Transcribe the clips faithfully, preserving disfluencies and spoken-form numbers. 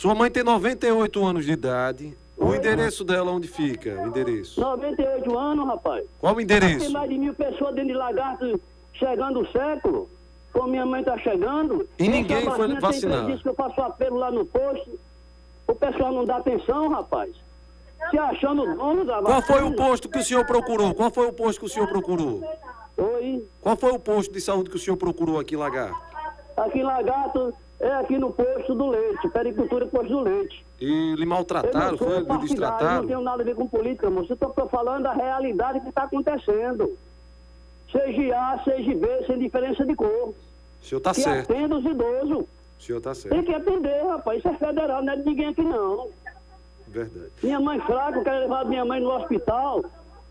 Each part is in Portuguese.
Sua mãe tem noventa e oito anos de idade. O endereço dela onde fica? O endereço? noventa e oito anos, rapaz. Qual o endereço? Tem mais de mil pessoas dentro de Lagarto chegando o século. Como minha mãe tá chegando. E ninguém foi vacinar. Diz que eu faço apelo lá no posto. O pessoal não dá atenção, rapaz. Se achando dono da vacina. Qual foi o posto que o senhor procurou? Qual foi o posto que o senhor procurou? Oi? Qual foi o posto de saúde que o senhor procurou aqui em Lagarto? Aqui em Lagarto é aqui no posto do leite, pericultura posto do leite. E lhe maltrataram, foi? Lhe destrataram? Não tenho nada a ver com política, moço. Eu estou falando da realidade que está acontecendo. Seja A, seja B, sem diferença de cor. O senhor está que certo. Que atenda os idosos. O senhor está certo. Tem que atender, rapaz. Isso é federal, não é de ninguém aqui, não. Verdade. Minha mãe fraca, eu quero levar minha mãe no hospital.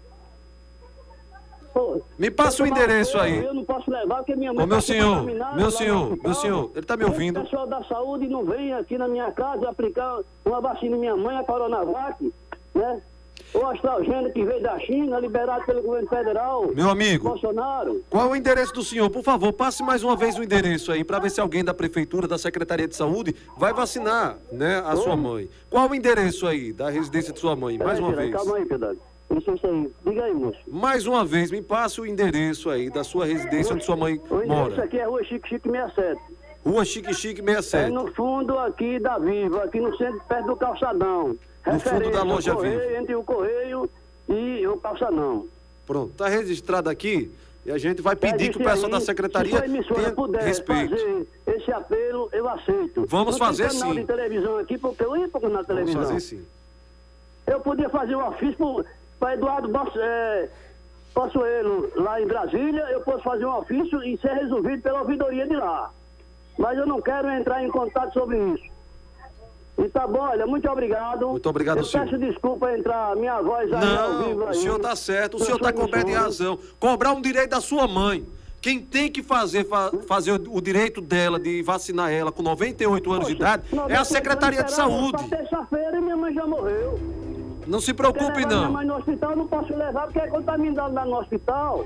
Pô, me passa o endereço eu, aí. Eu não posso levar porque minha mãe... Ô, meu senhor, meu senhor, meu senhor, ele está me ouvindo? O pessoal da saúde não vem aqui na minha casa aplicar uma vacina em minha mãe, a Coronavac, né? O astrogênio que veio da China, liberado pelo governo federal. Meu amigo, Bolsonaro. Qual é o endereço do senhor? Por favor, passe mais uma vez o endereço aí, para ver se alguém da prefeitura, da Secretaria de Saúde, vai vacinar, né, a Oi? sua mãe. Qual o endereço aí da residência de sua mãe? Mais uma vez. Calma aí, Pedro. Licença aí. Diga aí, moço. Mais uma vez, me passe o endereço aí da sua residência onde sua mãe o mora. Isso aqui é Rua Chique Chique sessenta e sete. Rua Chique Chique sessenta e sete. É no fundo aqui da Viva, aqui no centro, perto do calçadão. No fundo da loja Viva. Entre o Correio e o calçadão. Pronto, está registrado aqui e a gente vai pedir que o pessoal aí, da secretaria tenha puder respeito. Fazer esse apelo, eu aceito. Vamos Não fazer tem canal sim. de televisão aqui, porque eu ia pouco na televisão. Vamos fazer sim. Eu podia fazer um ofício para Eduardo Boss, é, Possuelo, lá em Brasília, eu posso fazer um ofício e ser resolvido pela ouvidoria de lá. Mas eu não quero entrar em contato sobre isso. E tá bom, olha, muito obrigado. Muito obrigado, eu senhor. Eu peço desculpa entrar minha voz aí não, ao vivo aí. O senhor tá certo, o senhor tá coberto de razão. Cobrar um direito da sua mãe. Quem tem que fazer, fa fazer o direito dela de vacinar ela com noventa e oito anos Poxa, de idade é a Secretaria de Saúde. Terça-feira e minha mãe já morreu. Não se preocupe, não. Minha mãe no hospital, não posso levar porque é contaminado lá no hospital.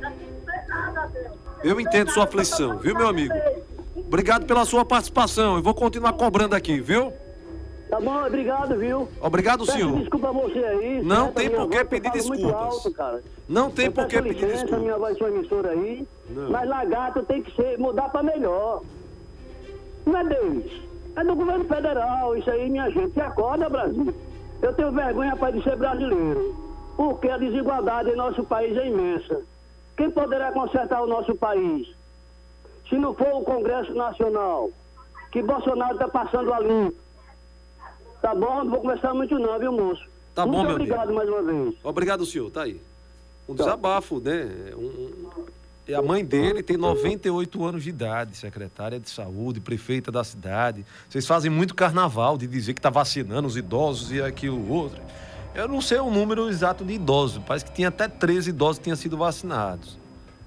Eu entendo sua aflição, viu, meu amigo? Obrigado pela sua participação. Eu vou continuar cobrando aqui, viu? Tá bom, obrigado, viu? Obrigado, peço senhor. Desculpa a você aí. Não tem por que pedir desculpas. Alto, cara. Não tem por que pedir desculpas. Minha voz sua emissora aí. Não. Mas Lagarto tem que ser, mudar pra melhor. Não é deles. É do governo federal. Isso aí, minha gente. Se acorda, Brasil. Eu tenho vergonha, rapaz, de ser brasileiro. Porque a desigualdade em nosso país é imensa. Quem poderá consertar o nosso país? Se não for o Congresso Nacional, que Bolsonaro está passando a limpo. Tá bom? Não vou conversar muito não, viu, moço? Tá muito bom, meu obrigado amigo. mais uma vez. Obrigado, senhor. Tá aí. Um desabafo, né? Um... E a mãe dele tem noventa e oito anos de idade, secretária de saúde, prefeita da cidade. Vocês fazem muito carnaval de dizer que está vacinando os idosos e aquilo outro. Eu não sei o número exato de idosos. Parece que tinha até treze idosos que tinham sido vacinados.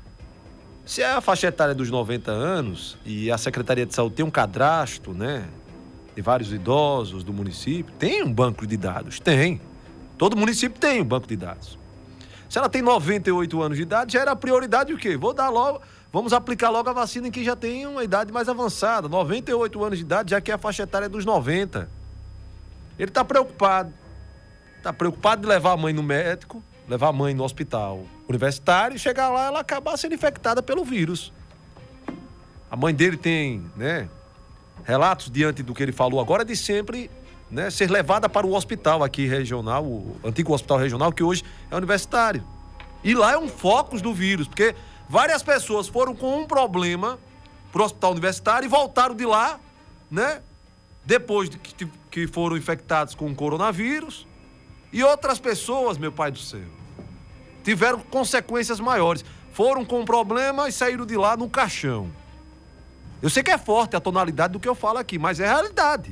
Se é a faixa etária dos noventa anos e a Secretaria de Saúde tem um cadastro, né, de vários idosos do município, tem um banco de dados? Tem. Todo município tem um banco de dados. Se ela tem noventa e oito anos de idade, já era a prioridade o quê? Vou dar logo, vamos aplicar logo a vacina em quem já tem uma idade mais avançada. noventa e oito anos de idade, já que é a faixa etária dos noventa. Ele está preocupado. Está preocupado de levar a mãe no médico, levar a mãe no hospital universitário e chegar lá e ela acabar sendo infectada pelo vírus. A mãe dele tem, né, relatos diante do que ele falou agora de sempre, né, ser levada para o hospital aqui regional, o antigo hospital regional, que hoje é universitário. E lá é um foco do vírus, porque várias pessoas foram com um problema para o hospital universitário e voltaram de lá, né, depois de que, que foram infectados com o coronavírus. E outras pessoas, meu pai do céu, tiveram consequências maiores. Foram com um problema e saíram de lá no caixão. Eu sei que é forte a tonalidade do que eu falo aqui, mas é a realidade.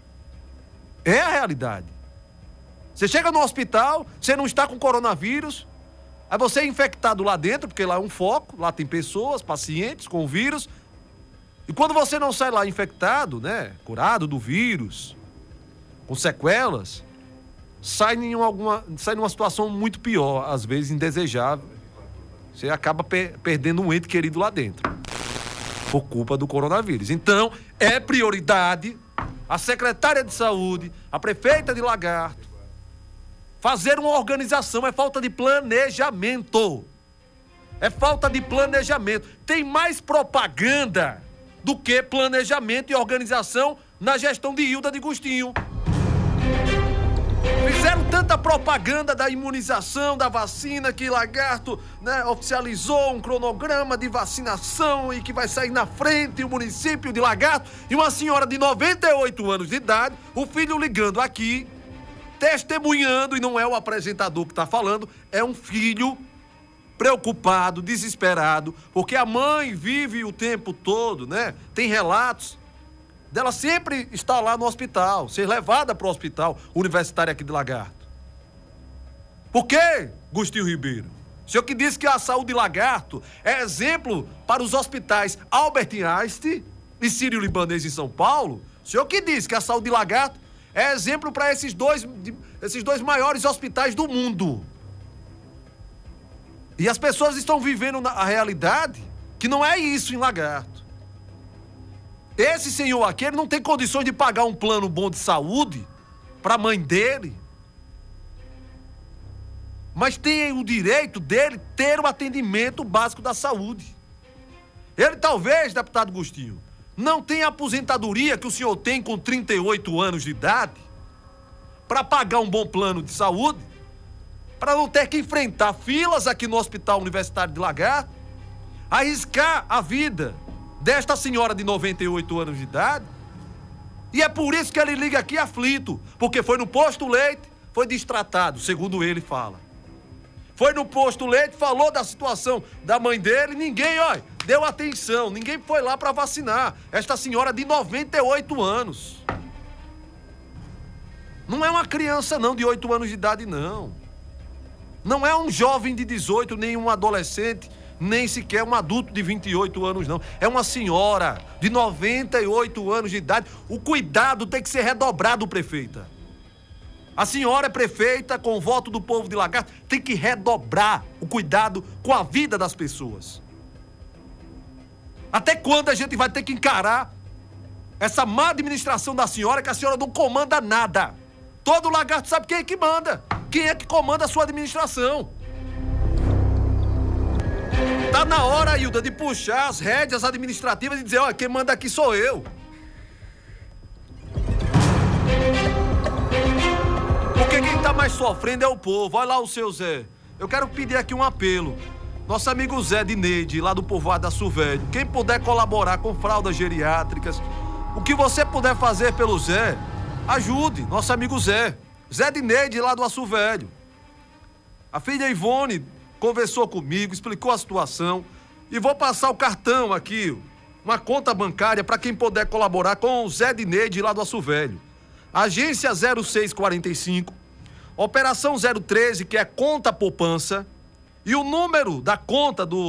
É a realidade. Você chega no hospital, você não está com coronavírus, aí você é infectado lá dentro, porque lá é um foco, lá tem pessoas, pacientes com o vírus. E quando você não sai lá infectado, né, curado do vírus, com sequelas, sai em alguma, sai numa situação muito pior, às vezes indesejável. Você acaba per- perdendo um ente querido lá dentro, por culpa do coronavírus. Então, é prioridade a secretária de saúde, a prefeita de Lagarto, fazer uma organização. É falta de planejamento. É falta de planejamento. Tem mais propaganda do que planejamento e organização na gestão de Hilda de Agostinho. Fizeram tanta propaganda da imunização, da vacina, que Lagarto, né, oficializou um cronograma de vacinação e que vai sair na frente o município de Lagarto. E uma senhora de noventa e oito anos de idade, o filho ligando aqui, testemunhando, e não é o apresentador que está falando, é um filho preocupado, desesperado, porque a mãe vive o tempo todo, né? Tem relatos dela sempre estar lá no hospital, ser levada para o hospital universitário aqui de Lagarto. Por quê, Agostinho Ribeiro? O senhor que disse que a saúde de Lagarto é exemplo para os hospitais Albert Einstein e Sírio-Libanês em São Paulo, o senhor que disse que a saúde de Lagarto é exemplo para esses dois, esses dois maiores hospitais do mundo. E as pessoas estão vivendo a realidade que não é isso em Lagarto. Esse senhor aqui, ele não tem condições de pagar um plano bom de saúde para a mãe dele, mas tem o direito dele ter o atendimento básico da saúde. Ele talvez, deputado Agostinho, não tenha a aposentadoria que o senhor tem com trinta e oito anos de idade para pagar um bom plano de saúde, para não ter que enfrentar filas aqui no Hospital Universitário de Lagarto, arriscar a vida desta senhora de noventa e oito anos de idade. E é por isso que ele liga aqui aflito, porque foi no posto leite, foi destratado, segundo ele fala. Foi no posto leite, falou da situação da mãe dele, ninguém, olha, deu atenção, ninguém foi lá para vacinar esta senhora de noventa e oito anos. Não é uma criança não, de oito anos de idade não. Não é um jovem de dezoito, nem um adolescente, nem sequer um adulto de vinte e oito anos, não. É uma senhora de noventa e oito anos de idade. O cuidado tem que ser redobrado, prefeita. A senhora é prefeita, com o voto do povo de Lagarto, tem que redobrar o cuidado com a vida das pessoas. Até quando a gente vai ter que encarar essa má administração da senhora, que a senhora não comanda nada? Todo Lagarto sabe quem é que manda. Quem é que comanda a sua administração? Tá na hora, Hilda, de puxar as rédeas administrativas e dizer, olha, quem manda aqui sou eu. Porque quem tá mais sofrendo é o povo. Olha lá o seu Zé. Eu quero pedir aqui um apelo. Nosso amigo Zé de Neide, lá do povoado Açu Velho. Quem puder colaborar com fraldas geriátricas, o que você puder fazer pelo Zé, ajude. Nosso amigo Zé. Zé de Neide, lá do Açu Velho. A filha Ivone conversou comigo, explicou a situação. E vou passar o cartão aqui, uma conta bancária para quem puder colaborar com o Zé de Neide, lá do Açu Velho. Agência zero seis quarenta e cinco, Operação zero treze, que é conta poupança, e o número da conta do